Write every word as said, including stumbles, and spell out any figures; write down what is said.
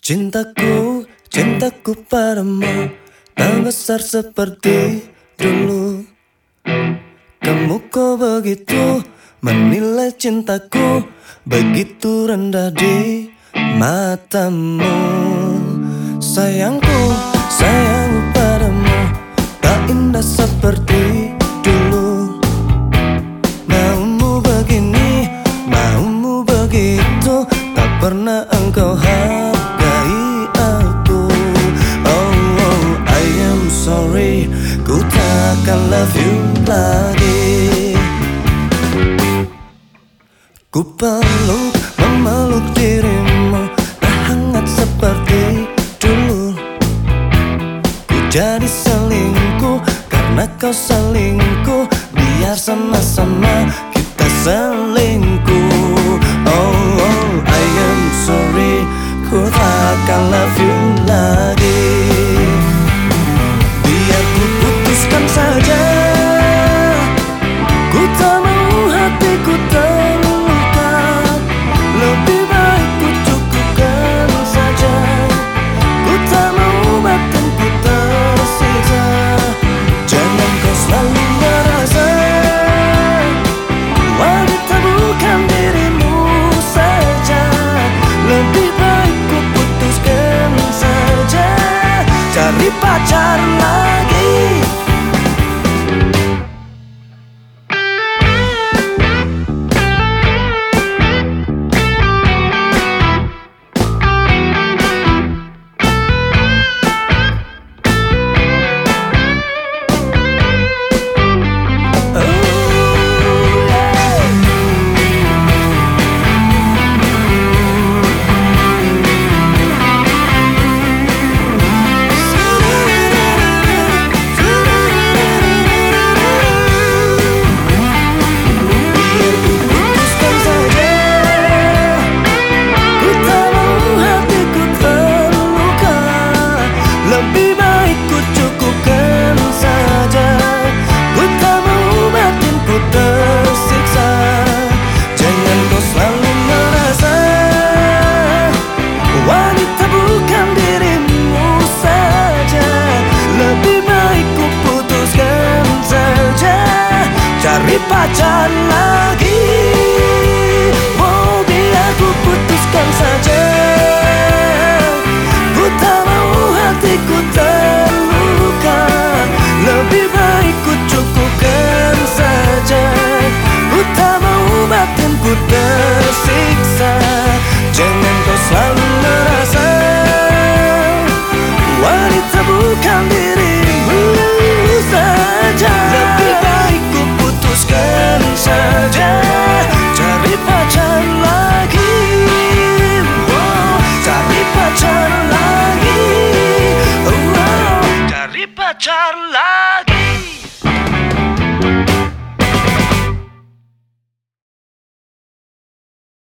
Cintaku, cintaku padamu tak besar seperti dulu. Kamu kok begitu menilai cintaku, begitu rendah di matamu. Sayangku, sayangku padamu tak indah seperti dulu. Maumu begini, maumu begitu, tak pernah engkau hargai aku. Oh, oh, I am sorry, ku takkan love you lagi. Ku peluk, memeluk dirimu, tak hangat seperti dulu. Ku jadi selingkuh karena kau selingkuh, biar sama-sama kita selingkuh. Oh, oh, I am sorry, ku takkan love you lagi. Biar ku putuskan saja, ku tak mau hatiku terluka. Lebih baik ku cukupkan saja, ku tak mau batinku tersiksa. Jangan kau selalu merasa wanita bukan dirimu saja. Lebih baik ku putuskan saja, cari pacar lagi. Lebih baik ku cukupkan saja, ku tak mau batinku tersiksa. Jangan kau selalu merasa wanita bukan dirimu saja. Lebih baik ku putuskan saja, cari pacar lagi. Oh, biar ku putuskan saja, ku tak mau hatiku terluka. Lebih baik ku cukupkan saja, ku tak mau batinku tersiksa. Jangan kau selalu merasa wanita bukan dirimu saja. Lebih baik ku putuskan saja, cari pacar lagi. Wow, cari pacar lagi. Cari pacar lagi.